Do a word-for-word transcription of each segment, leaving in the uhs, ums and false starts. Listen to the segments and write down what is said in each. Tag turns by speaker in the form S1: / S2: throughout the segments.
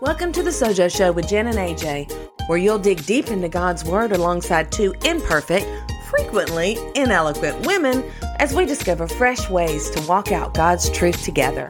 S1: Welcome to the Sojo Show with Jen and A J, where you'll dig deep into God's Word alongside two imperfect, frequently ineloquent women as we discover fresh ways to walk out God's truth together.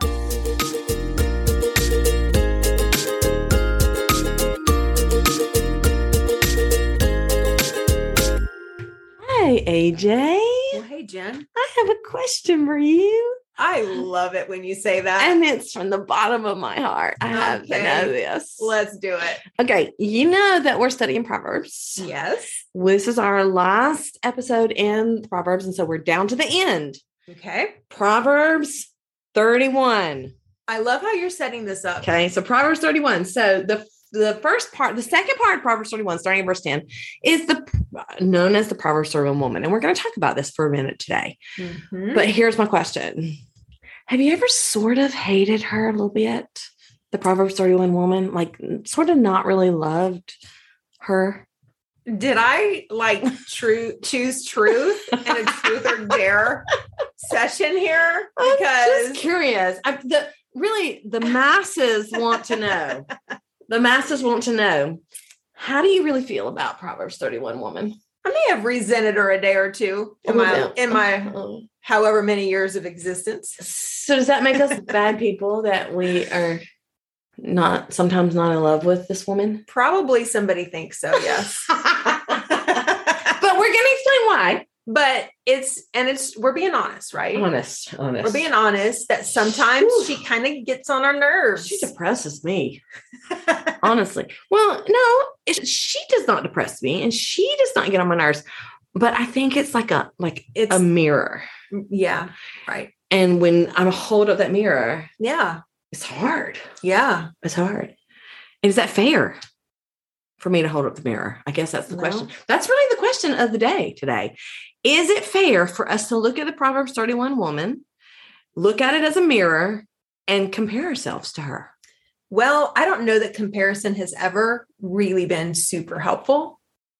S1: Hey, A J.
S2: Well, hey, Jen.
S1: I have a question for you.
S2: I love it when you say that.
S1: And it's from the bottom of my heart. I have
S2: Okay.
S1: to know this.
S2: Let's do it.
S1: Okay, you know that we're studying Proverbs.
S2: Yes.
S1: This is our last episode in Proverbs, and so we're down to the end.
S2: Okay.
S1: Proverbs thirty-one.
S2: I love how you're setting this up.
S1: Okay, so Proverbs thirty-one. So the the first part, the second part of Proverbs thirty-one, starting in verse ten, is the known as the Proverbs thirty-one woman. And we're going to talk about this for a minute today.
S2: Mm-hmm.
S1: But here's my question. Have you ever sort of hated her a little bit? The Proverbs thirty-one woman, like sort of not really loved her?
S2: Did I like true choose truth and a truth or dare session here?
S1: I'm
S2: Because
S1: just curious. I, the really the masses want to know. The masses want to know. How do you really feel about Proverbs thirty-one woman?
S2: I may have resented her a day or two in my in my however many years of existence.
S1: So does that make us bad people that we are not sometimes not in love with this woman?
S2: Probably somebody thinks so, yes.
S1: But we're going to explain why.
S2: But it's, and it's, we're being honest, right?
S1: Honest, honest.
S2: We're being honest that sometimes
S1: Whew.
S2: she kind of gets on our nerves.
S1: She depresses me. Honestly. Well, no, it, she does not depress me and she does not get on my nerves. But I think it's like a, like
S2: It's
S1: a mirror.
S2: Yeah. Right.
S1: And when I hold up that mirror,
S2: Yeah.
S1: it's hard.
S2: Yeah.
S1: It's hard. And is that fair for me to hold up the mirror? I guess that's the
S2: No.
S1: question. That's really the question of the day today. Is it fair for us to look at the Proverbs thirty-one woman, look at it as a mirror, and compare ourselves to her?
S2: Well, I don't know that comparison has ever really been super helpful,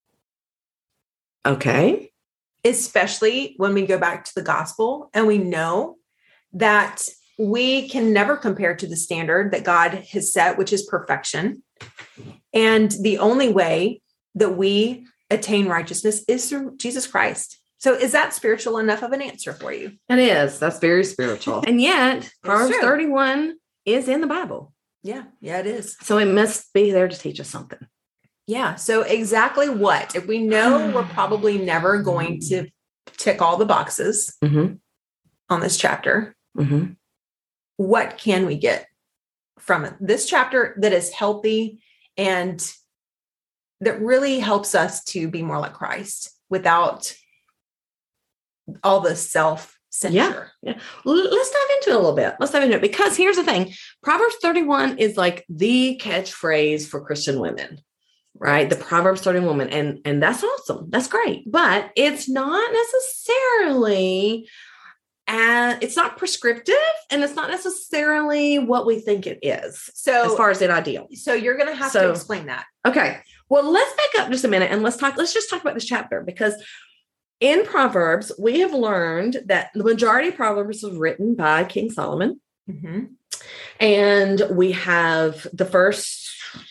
S1: Okay.
S2: especially when we go back to the gospel and we know that we can never compare to the standard that God has set, which is perfection. And the only way that we attain righteousness is through Jesus Christ. So is that spiritual enough of an answer for you?
S1: It is. That's very spiritual. And yet, Proverbs
S2: true.
S1: thirty-one is in the Bible.
S2: Yeah. Yeah, it is.
S1: So it must be there to teach us something.
S2: Yeah. So exactly what? If we know we're probably never going to tick all the boxes
S1: Mm-hmm.
S2: on this chapter,
S1: Mm-hmm.
S2: what can we get from it? This chapter that is healthy and that really helps us to be more like Christ without all the self-censure.
S1: Yeah. L- Let's dive into it a little bit. Let's dive into it because here's the thing. Proverbs thirty-one is like the catchphrase for Christian women, right? The Proverbs thirty-one woman. And, and that's awesome. That's great. But it's not necessarily, uh, it's not prescriptive and it's not necessarily what we think it is
S2: So,
S1: as far as an ideal.
S2: so you're going to have
S1: So-
S2: to explain that.
S1: Okay. Well, let's back up just a minute and let's talk, let's just talk about this chapter because in Proverbs, we have learned that the majority of Proverbs was written by King Solomon.
S2: Mm-hmm.
S1: And we have the first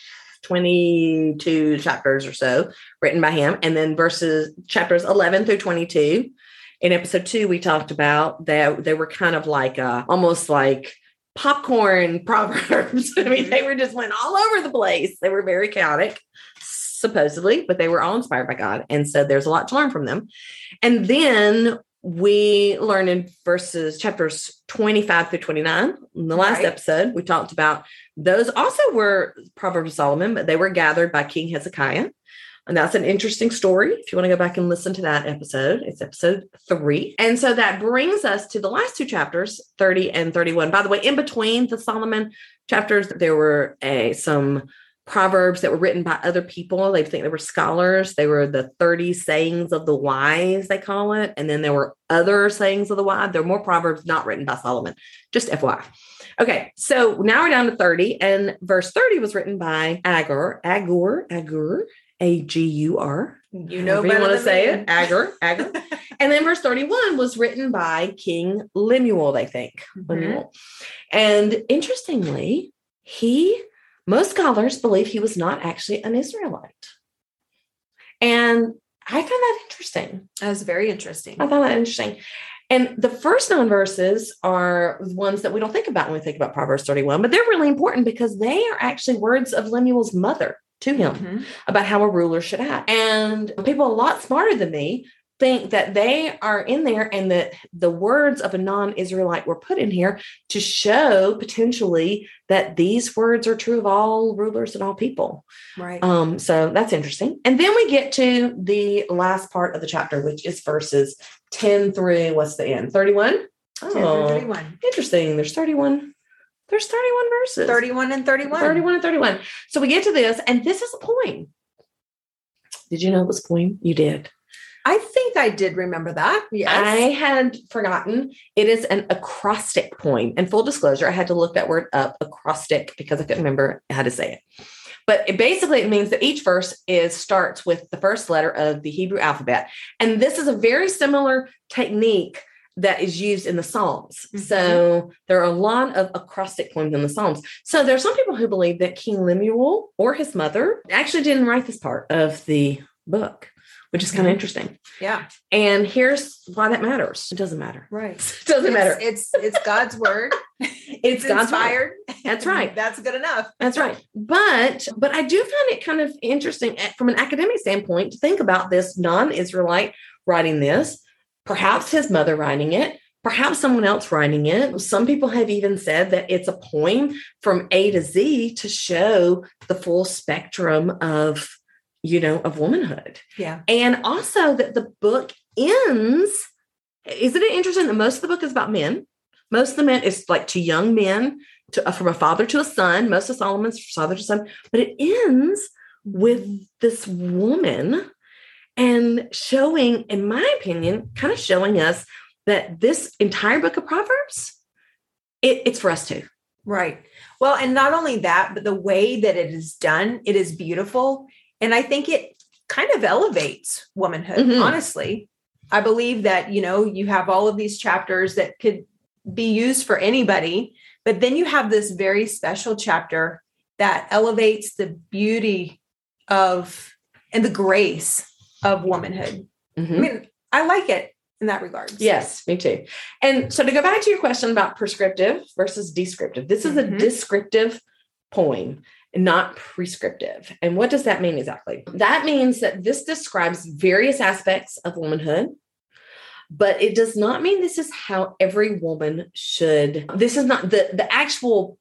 S1: twenty-two chapters or so written by him. And then verses chapters eleven through twenty-two. In episode two, we talked about that they were kind of like uh, almost like popcorn proverbs. I mean, they were just went all over the place. They were very chaotic, supposedly, but they were all inspired by God. And so there's a lot to learn from them. And then we learned in verses chapters twenty-five through twenty-nine. In the last
S2: Right.
S1: episode, we talked about those also were Proverbs of Solomon, but they were gathered by King Hezekiah. And that's an interesting story. If you want to go back and listen to that episode, it's episode three. And so that brings us to the last two chapters, thirty and thirty-one. By the way, in between the Solomon chapters, there were a, some Proverbs that were written by other people. They think they were scholars. They were the thirty sayings of the wise, they call it. And then there were other sayings of the wise. There are more Proverbs not written by Solomon, just F Y I. Okay, so now we're down to thirty. And verse thirty was written by Agur, Agur, Agur, A G U R.
S2: You know
S1: However
S2: better
S1: you want to
S2: than
S1: say
S2: me.
S1: it. Agur, Agur. And then verse thirty-one was written by King Lemuel, they think.
S2: Mhm.
S1: Lemuel. And interestingly, he most scholars believe he was not actually an Israelite. And I found that interesting.
S2: That was very interesting.
S1: I found that interesting. And the first nine verses are ones that we don't think about when we think about Proverbs thirty-one, but they're really important because they are actually words of Lemuel's mother to him mm-hmm. about how a ruler should act. And people a lot smarter than me think that they are in there and that the words of a non-Israelite were put in here to show potentially that these words are true of all rulers and all people.
S2: Right.
S1: Um, so that's interesting. And then we get to the last part of the chapter, which is verses ten through, what's the end? thirty-one?
S2: Oh, ten through thirty-one.
S1: Interesting. There's thirty-one. There's thirty-one verses.
S2: thirty-one and thirty-one.
S1: thirty-one and thirty-one. So we get to this, and this is a poem. Did you know it was a poem? You did.
S2: I think I did remember that. Yes.
S1: I had forgotten. It is an acrostic poem. And full disclosure, I had to look that word up, acrostic, because I couldn't remember how to say it. But it basically, it means that each verse is starts with the first letter of the Hebrew alphabet. And this is a very similar technique that is used in the Psalms. Mm-hmm. So there are a lot of acrostic poems in the Psalms. So there are some people who believe that King Lemuel or his mother actually didn't write this part of the book, which is kind of mm-hmm. interesting.
S2: Yeah.
S1: And here's why that matters. It doesn't matter.
S2: Right.
S1: It doesn't
S2: it's,
S1: matter.
S2: It's it's God's word.
S1: It's, it's God's inspired. Word. That's right.
S2: That's good enough.
S1: That's right. But but I do find it kind of interesting from an academic standpoint to think about this non-Israelite writing this, perhaps his mother writing it, perhaps someone else writing it. Some people have even said that it's a poem from A to Z to show the full spectrum of, you know, of womanhood.
S2: Yeah.
S1: And also that the book ends, isn't it interesting that most of the book is about men? Most of the men is like to young men, to, uh, from a father to a son. Most of Solomon's father to son. But it ends with this woman and showing, in my opinion, kind of showing us that this entire book of Proverbs, it, it's for us too.
S2: Right. Well, and not only that, but the way that it is done, it is beautiful. And I think it kind of elevates womanhood, mm-hmm. honestly. I believe that, you know, you have all of these chapters that could be used for anybody, but then you have this very special chapter that elevates the beauty of and the grace of womanhood. Mm-hmm. I mean, I like it in that regard.
S1: Yes, me too. And so to go back to your question about prescriptive versus descriptive, this is mm-hmm. a descriptive poem, not prescriptive. And what does that mean exactly? That means that this describes various aspects of womanhood, but it does not mean this is how every woman should. This is not the, the actual,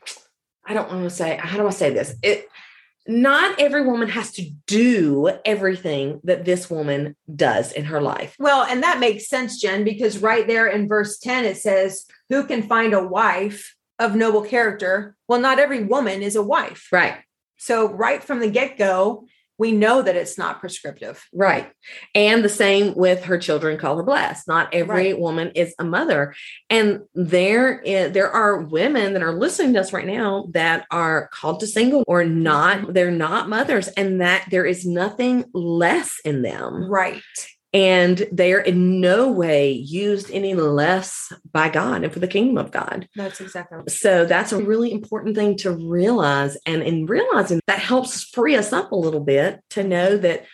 S1: I don't want to say, how do I say this? It, not every woman has to do everything that this woman does in her life.
S2: Well, and that makes sense, Jen, because right there in verse ten, it says, who can find a wife of noble character? Well, not every woman is a wife.
S1: Right.
S2: So right from the get-go, we know that it's not prescriptive.
S1: Right. And the same with her children call her blessed. Not every right. woman is a mother. And there, is, there are women that are listening to us right now that are called to single or not, they're not mothers, and that there is nothing less in them.
S2: Right.
S1: And they're in no way used any less by God and for the kingdom of God.
S2: That's exactly right.
S1: So that's a really important thing to realize. And in realizing that helps free us up a little bit to know that.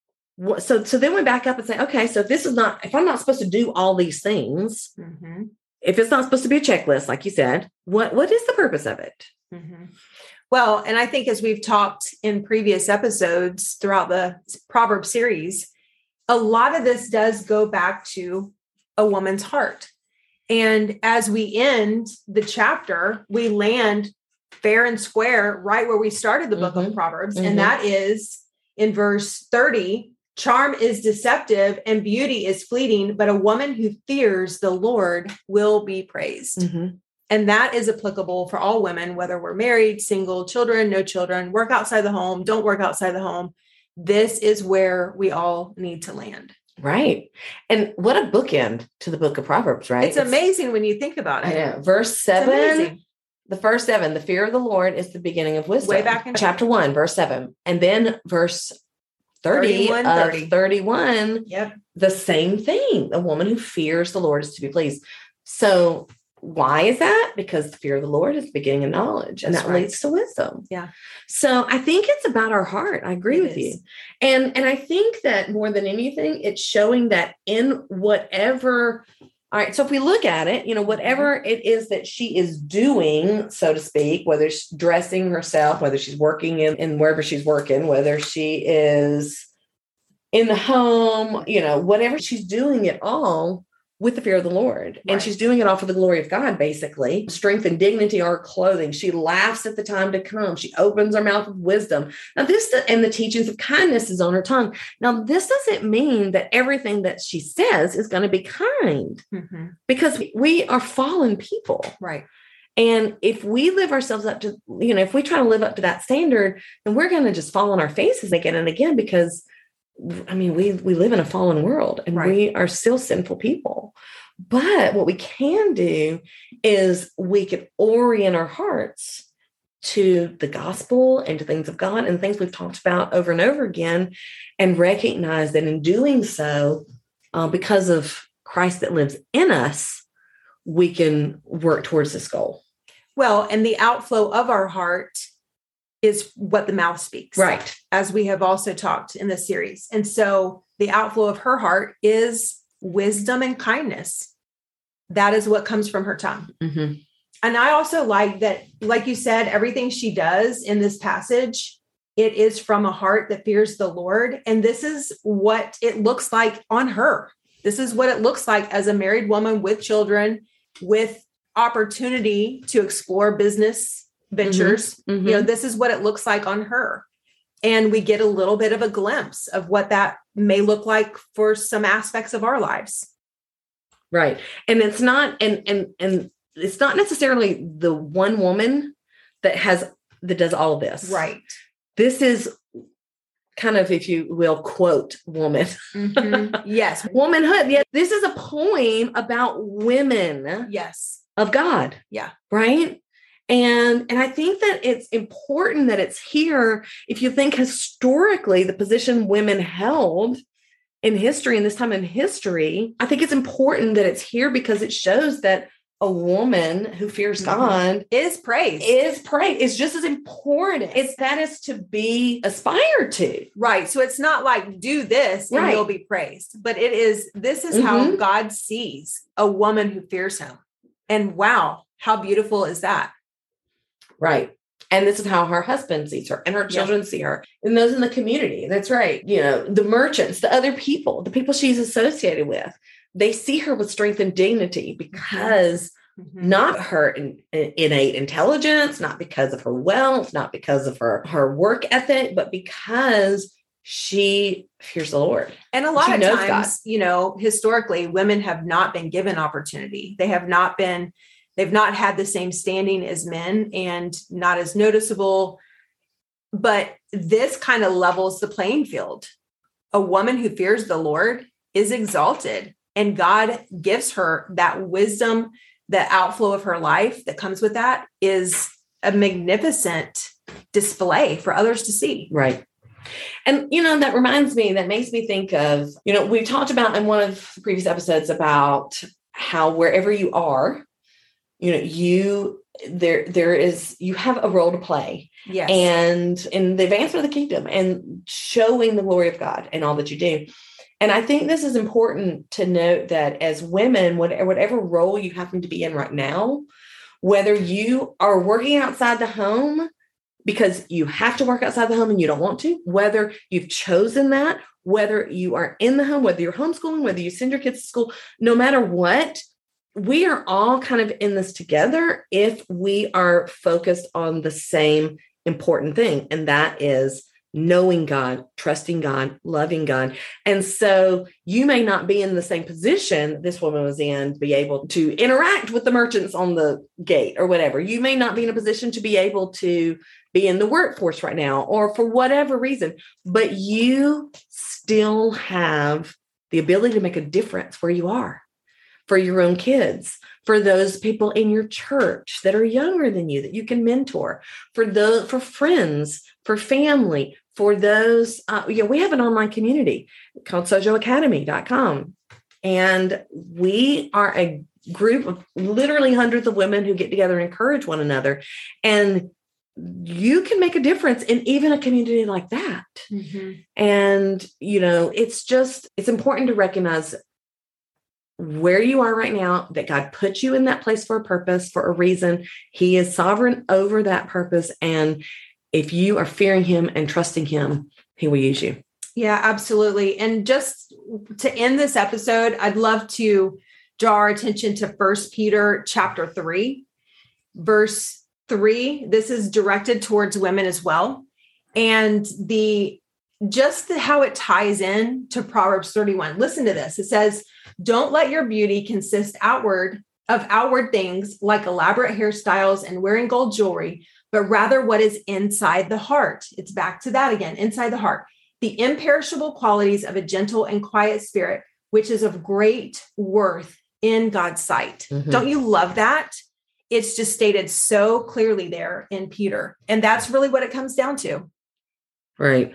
S1: So, so then we back up and say, okay, so if this is not, if I'm not supposed to do all these things, mm-hmm. if it's not supposed to be a checklist, like you said, what, what is the purpose of it?
S2: Mm-hmm. Well, and I think as we've talked in previous episodes throughout the Proverbs series, a lot of this does go back to a woman's heart. And as we end the chapter, we land fair and square right where we started the book mm-hmm. of Proverbs. Mm-hmm. And that is in verse thirty, charm is deceptive and beauty is fleeting, but a woman who fears the Lord will be praised. Mm-hmm. And that is applicable for all women, whether we're married, single, children, no children, work outside the home, don't work outside the home. This is where we all need to land.
S1: Right. And what a bookend to the book of Proverbs, right?
S2: It's, it's amazing when you think about it.
S1: I know. Verse seven, the first seven, the fear of the Lord is the beginning of wisdom.
S2: Way back in
S1: chapter one, verse seven. And then verse thirty of thirty. thirty-one,
S2: yep.
S1: the same thing. A woman who fears the Lord is to be pleased. So Why is that? Because the fear of the Lord is the beginning of knowledge, and
S2: That's
S1: that
S2: right.
S1: leads to wisdom.
S2: Yeah.
S1: So I think it's about our heart. I agree
S2: It
S1: with
S2: is.
S1: you. And, and I think that more than anything, it's showing that in whatever, all right, so if we look at it, you know, whatever it is that she is doing, so to speak, whether she's dressing herself, whether she's working in, in wherever she's working, whether she is in the home, you know, whatever she's doing it all with the fear of the Lord. And
S2: Right.
S1: she's doing it all for the glory of God, basically. Strength and dignity are her clothing. She laughs at the time to come. She opens her mouth with wisdom. Now this, and the teachings of kindness is on her tongue. Now, this doesn't mean that everything that she says is going to be kind,
S2: Mm-hmm.
S1: because we are fallen people.
S2: Right.
S1: And if we live ourselves up to, you know, if we try to live up to that standard, then we're going to just fall on our faces again and again, because I mean, we we live in a fallen world, and
S2: Right.
S1: we are still sinful people. But what we can do is we can orient our hearts to the gospel and to things of God and things we've talked about over and over again, and recognize that in doing so, uh, because of Christ that lives in us, we can work towards this goal.
S2: Well, and the outflow of our heart is what the mouth speaks.
S1: Right.
S2: As we have also talked in this series. And so the outflow of her heart is wisdom and kindness. That is what comes from her tongue.
S1: Mm-hmm.
S2: And I also like that, like you said, everything she does in this passage, it is from a heart that fears the Lord. And this is what it looks like on her. This is what it looks like as a married woman with children, with opportunity to explore business ventures.
S1: Mm-hmm.
S2: You know, this is what it looks like on her. And we get a little bit of a glimpse of what that may look like for some aspects of our lives.
S1: Right. And it's not, and, and, and it's not necessarily the one woman that has, that does all of this.
S2: Right.
S1: This is kind of, if you will, quote, woman.
S2: Mm-hmm. Yes.
S1: Womanhood. Yeah. This is a poem about women
S2: Yes.
S1: of God.
S2: Yeah.
S1: Right. And, and I think that it's important that it's here. If you think historically, the position women held in history, in this time in history, I think it's important that it's here because it shows that a woman who fears
S2: Mm-hmm.
S1: God
S2: Is praised.
S1: is praised. It's just as important. It's that is to be aspired to.
S2: Right. So it's not like do this and
S1: Right.
S2: you'll be praised, but it is, this is how
S1: Mhm.
S2: God sees a woman who fears him. And wow, how beautiful is that?
S1: Right. And this is how her husband sees her and her
S2: Yeah.
S1: children see her and those in the community. That's right. You know, the merchants, the other people, the people she's associated with, they see her with strength and dignity because
S2: Mm-hmm.
S1: not her in, in- innate intelligence, not because of her wealth, not because of her, her work ethic, but because she fears the Lord.
S2: And a lot
S1: She
S2: of
S1: knows
S2: times,
S1: God.
S2: you know, historically, women have not been given opportunity. They have not been, they've not had the same standing as men and not as noticeable. But this kind of levels the playing field. A woman who fears the Lord is exalted, and God gives her that wisdom. The outflow of her life that comes with that is a magnificent display for others to see.
S1: Right. And, you know, that reminds me, that makes me think of, you know, we've talked about in one of the previous episodes about how wherever you are, you know, you, there, there is, you have a role to play.
S2: Yes.
S1: And in the advancement of the kingdom and showing the glory of God and all that you do. And I think this is important to note that as women, whatever, whatever role you happen to be in right now, whether you are working outside the home because you have to work outside the home and you don't want to, whether you've chosen that, whether you are in the home, whether you're homeschooling, whether you send your kids to school, no matter what, we are all kind of in this together if we are focused on the same important thing. And that is knowing God, trusting God, loving God. And so you may not be in the same position this woman was in to be able to interact with the merchants on the gate or whatever. You may not be in a position to be able to be in the workforce right now or for whatever reason, but you still have the ability to make a difference where you are for your own kids, for those people in your church that are younger than you that you can mentor, for the for friends, for family, for those. Uh, you know, we have an online community called sojo academy dot com, and we are a group of literally hundreds of women who get together and encourage one another. And you can make a difference in even a community like that.
S2: Mm-hmm.
S1: And, you know, it's just, it's important to recognize where you are right now, that God put you in that place for a purpose, for a reason. He is sovereign over that purpose. And if you are fearing him and trusting him, he will use you.
S2: Yeah, absolutely. And just to end this episode, I'd love to draw our attention to First Peter chapter three, verse three. This is directed towards women as well. And the just the, how it ties in to Proverbs thirty-one. Listen to this. It says, don't let your beauty consist outward of outward things like elaborate hairstyles and wearing gold jewelry, but rather what is inside the heart. It's back to that again, inside the heart. The imperishable qualities of a gentle and quiet spirit, which is of great worth in God's sight. Mm-hmm. Don't you love that? It's just stated so clearly there in Peter. And that's really what it comes down to.
S1: Right.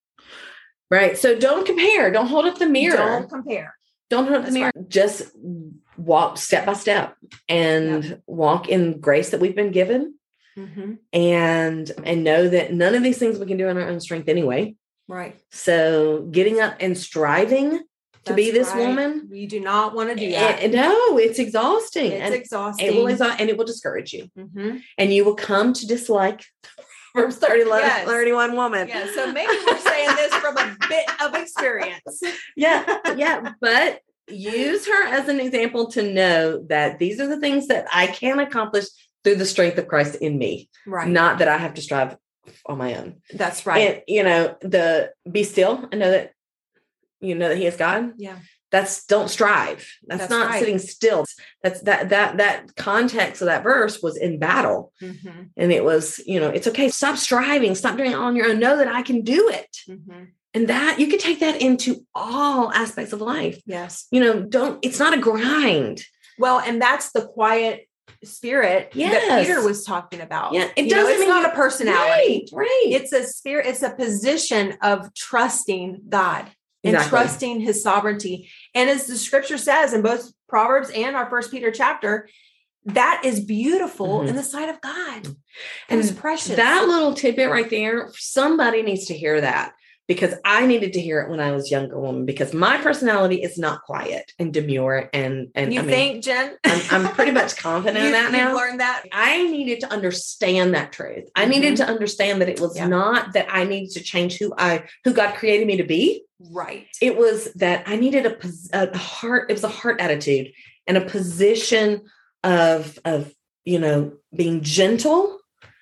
S1: Right. So don't compare. Don't hold up the mirror.
S2: Don't compare.
S1: Don't hold up
S2: That's
S1: the mirror.
S2: Right.
S1: Just walk step by step and yep. walk in grace that we've been given.
S2: Mm-hmm.
S1: And, and know that none of these things we can do in our own strength anyway.
S2: Right.
S1: So getting up and striving to
S2: That's
S1: be this
S2: right.
S1: woman.
S2: You do not want to do that.
S1: And, no, it's exhausting.
S2: It's
S1: and
S2: exhausting.
S1: It will exhaust, and it will discourage you.
S2: Mm-hmm.
S1: And you will come to dislike Proverbs thirty-one,
S2: yes.
S1: thirty-one woman.
S2: Yeah. So maybe we're saying this from a bit of experience.
S1: Yeah. Yeah. But use her as an example to know that these are the things that I can accomplish through the strength of Christ in me.
S2: Right.
S1: Not that I have to strive on my own.
S2: That's right.
S1: And, you know, the be still and know that, you know, that he is God.
S2: Yeah.
S1: That's don't strive. That's, That's not right. sitting still. That's that, that, that context of that verse was in battle.
S2: Mm-hmm.
S1: And it was, you know, it's okay. Stop striving. Stop doing it on your own. Know that I can do it.
S2: Mm-hmm. And
S1: that you can take that into all aspects of life.
S2: Yes.
S1: You know, don't, it's not a grind.
S2: Well, and that's the quiet spirit yes. that Peter was talking about.
S1: Yeah. It
S2: you
S1: doesn't
S2: know, it's
S1: mean
S2: not a personality.
S1: Right, right.
S2: It's a spirit. It's a position of trusting God. And
S1: exactly.
S2: trusting his sovereignty. And as the scripture says in both Proverbs and our First Peter chapter, that is beautiful mm-hmm. in the sight of God. And it's precious.
S1: That little tidbit right there, somebody needs to hear that, because I needed to hear it when I was a younger woman, because my personality is not quiet and demure. And, and
S2: you
S1: I mean,
S2: think, Jen?
S1: I'm, I'm pretty much confident
S2: you,
S1: in that now.
S2: You've learned that.
S1: I needed to understand that truth. I
S2: Mm-hmm.
S1: needed to understand that it was yeah. not that I needed to change who I, who God created me to be.
S2: Right.
S1: It was that I needed a, a heart. It was a heart attitude and a position of, of, you know, being gentle,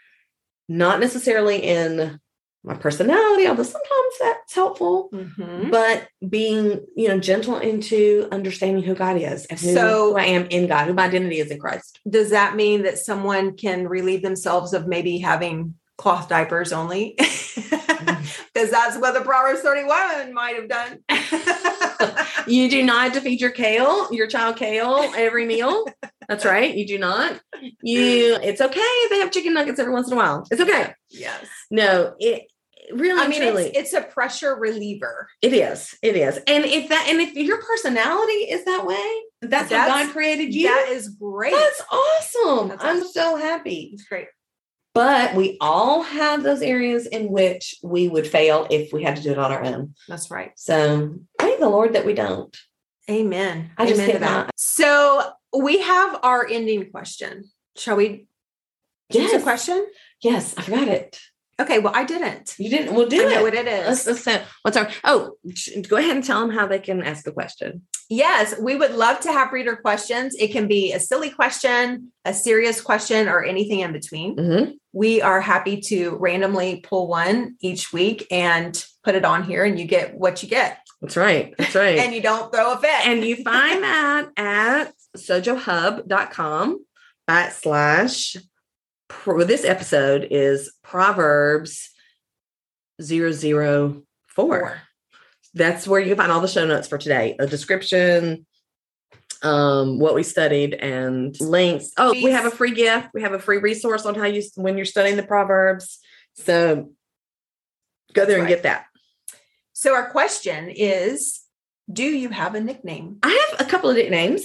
S1: not necessarily in my personality, although sometimes that's helpful,
S2: mm-hmm.
S1: but being, you know, gentle into understanding who God is and who,
S2: so,
S1: who I am in God, who my identity is in Christ.
S2: Does that mean that someone can relieve themselves of maybe having cloth diapers only? Because that's what the Proverbs thirty-one might have done.
S1: You do not have to feed your kale, your child kale every meal. That's right. You do not. You. It's okay if they have chicken nuggets every once in a while. It's okay.
S2: Yes.
S1: No, it really,
S2: I mean,
S1: truly,
S2: it's, it's a pressure reliever.
S1: It is. It is. And if that, and if your personality is that way, that's, that's how God created you.
S2: That is great.
S1: That's awesome.
S2: That's
S1: I'm
S2: awesome.
S1: so happy.
S2: It's great.
S1: But we all have those areas in which we would fail if we had to do it on our own.
S2: That's right.
S1: So thank the Lord that we don't.
S2: Amen.
S1: I just
S2: Amen to that. So we have our ending question. Shall we choose
S1: yes.
S2: a question?
S1: Yes, I forgot it.
S2: Okay, well, I didn't.
S1: You didn't? We'll do
S2: I
S1: it.
S2: I know what it is.
S1: Let's, let's say, what's our, oh, go ahead and tell them how they can ask a question.
S2: Yes, we would love to have reader questions. It can be a silly question, a serious question, or anything in between.
S1: Mm-hmm.
S2: We are happy to randomly pull one each week and put it on here, and you get what you get.
S1: That's right. That's right.
S2: And you don't throw a fit.
S1: And you find that at sojohub.com backslash. Pro, this episode is Proverbs zero zero four. That's where you can find all the show notes for today. A description, um, what we studied, and links. Oh, we have a free gift. We have a free resource on how you, when you're studying the Proverbs. So go there and get that.
S2: So our question is, do you have a nickname?
S1: I have a couple of nicknames.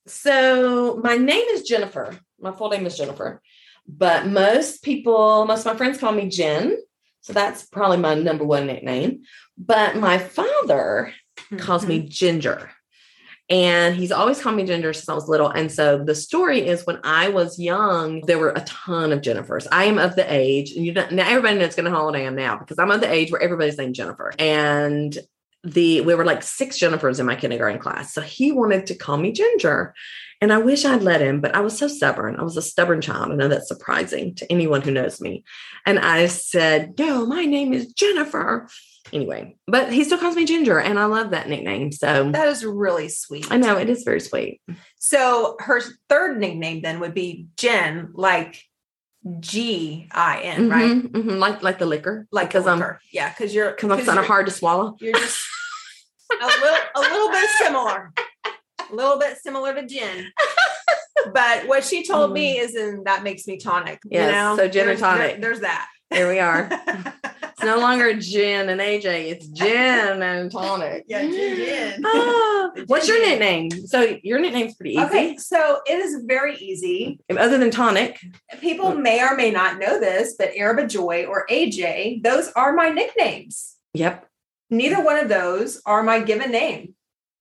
S1: So my name is Jennifer. My full name is Jennifer. But most people, most of my friends call me Jen. So that's probably my number one nickname. But my father mm-hmm. calls me Ginger. And he's always called me Ginger since I was little. And so the story is when I was young, there were a ton of Jennifers. I am of the age, and you know, now everybody knows kind of how old I am now because I'm of the age where everybody's named Jennifer. And the we were like six Jennifers in my kindergarten class. So he wanted to call me Ginger. And I wish I'd let him, but I was so stubborn. I was a stubborn child. I know that's surprising to anyone who knows me. And I said, no, my name is Jennifer. Anyway, but he still calls me Ginger, and I love that nickname. So
S2: that is really sweet.
S1: I know, it is very sweet.
S2: So her third nickname then would be Jen, like G I N,
S1: mm-hmm,
S2: right?
S1: Mm-hmm, like like the liquor,
S2: like because I'm yeah, because you're
S1: because I'm kind of hard to swallow.
S2: You're just a little a little bit similar, a little bit similar to Jen. But what she told mm. me is, and that makes me tonic.
S1: Yes,
S2: you know?
S1: so Jen
S2: there's,
S1: and tonic.
S2: There, there's that.
S1: There we are. It's no longer Jen and A J. It's Jen and tonic.
S2: Yeah, Jen, Jen.
S1: Ah, what's your nickname? So your nickname's pretty easy.
S2: Okay, so it is very easy.
S1: Other than tonic.
S2: People may or may not know this, but Araba Joy or A J, those are my nicknames.
S1: Yep.
S2: Neither one of those are my given name.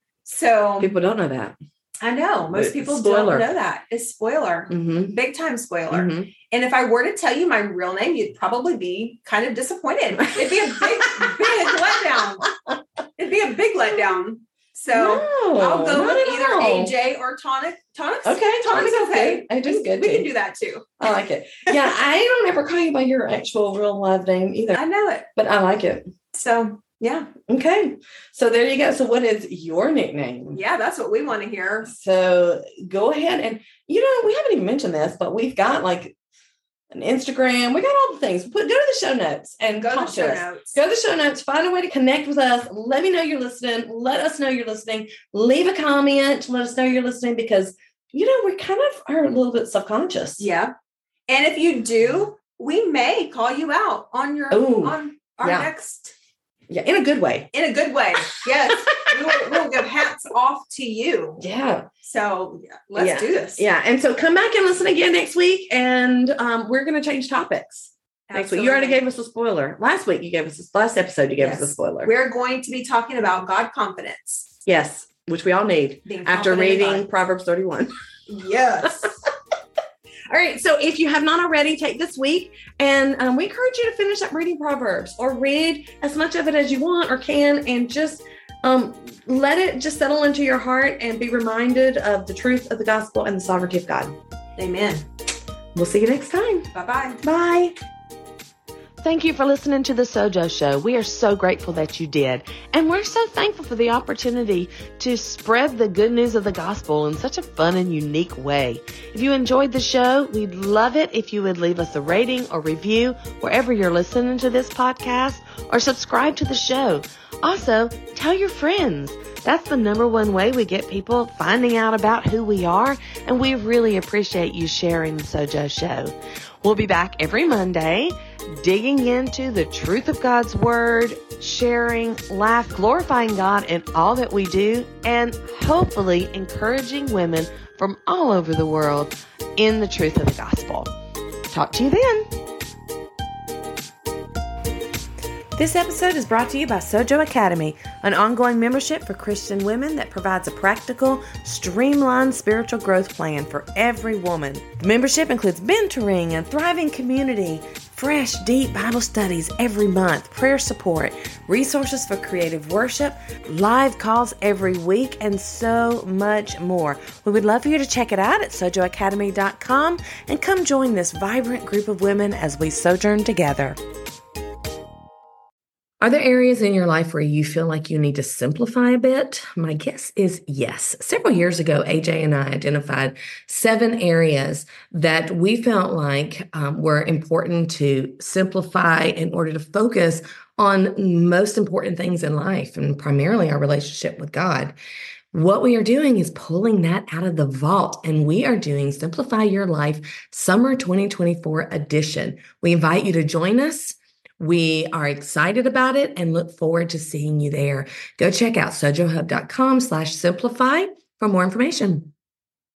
S2: So
S1: people don't know that.
S2: I know. Most people spoiler. don't know that. It's spoiler. Mm-hmm. Big time spoiler. Mm-hmm. And if I were to tell you my real name, you'd probably be kind of disappointed. It'd be a big, big letdown. It'd be a big letdown. So
S1: no,
S2: I'll go with either all. A J or Tonic. Tonic's
S1: okay.
S2: Tonic's
S1: Tonic
S2: okay.
S1: It is good.
S2: We
S1: too.
S2: can do that too.
S1: I like it. Yeah, I don't ever call you by your actual real live name either.
S2: I know it.
S1: But I like it.
S2: So yeah.
S1: Okay. So there you go. So what is your nickname?
S2: Yeah, that's what we want to hear.
S1: So go ahead and, you know, we haven't even mentioned this, but we've got like an Instagram. We got all the things. Put, go to the show notes and
S2: go
S1: talk
S2: to the show
S1: to us.
S2: notes.
S1: Go to the show notes. Find a way to connect with us. Let me know you're listening. Let us know you're listening. Leave a comment. Let us know you're listening because, you know, we kind of are a little bit subconscious.
S2: Yeah. And if you do, we may call you out on your, Ooh, on our
S1: yeah.
S2: next
S1: Yeah, in a good way.
S2: In a good way. Yes. we will, we'll give hats off to you.
S1: Yeah.
S2: So yeah, let's
S1: yeah.
S2: do this.
S1: Yeah. And so come back and listen again next week. And um, we're going to change topics. Absolutely. Next week. You already gave us a spoiler. Last week, you gave us, this last episode, you gave yes. us a spoiler.
S2: We're going to be talking about God confidence.
S1: Yes. Which we all need after reading Proverbs thirty-one.
S2: Yes.
S1: All right. So if you have not already, take this week and um, we encourage you to finish up reading Proverbs or read as much of it as you want or can and just um, let it just settle into your heart and be reminded of the truth of the gospel and the sovereignty of God.
S2: Amen.
S1: We'll see you next time.
S2: Bye-bye.
S1: Bye. Thank you for listening to The Sojo Show. We are so grateful that you did. And we're so thankful for the opportunity to spread the good news of the gospel in such a fun and unique way. If you enjoyed the show, we'd love it if you would leave us a rating or review wherever you're listening to this podcast or subscribe to the show. Also, tell your friends. That's the number one way we get people finding out about who we are. And we really appreciate you sharing The Sojo Show. We'll be back every Monday, digging into the truth of God's word, sharing, laugh, glorifying God in all that we do, and hopefully encouraging women from all over the world in the truth of the gospel. Talk to you then. This episode is brought to you by Sojo Academy, an ongoing membership for Christian women that provides a practical, streamlined spiritual growth plan for every woman. The membership includes mentoring and thriving community, fresh, deep Bible studies every month, prayer support, resources for creative worship, live calls every week, and so much more. We would love for you to check it out at sojo academy dot com and come join this vibrant group of women as we sojourn together. Are there areas in your life where you feel like you need to simplify a bit? My guess is yes. Several years ago, A J and I identified seven areas that we felt like um, were important to simplify in order to focus on most important things in life, and primarily our relationship with God. What we are doing is pulling that out of the vault, and we are doing Simplify Your Life Summer twenty twenty-four edition. We invite you to join us. We are excited about it and look forward to seeing you there. Go check out sojohub dot com slash simplify for more information.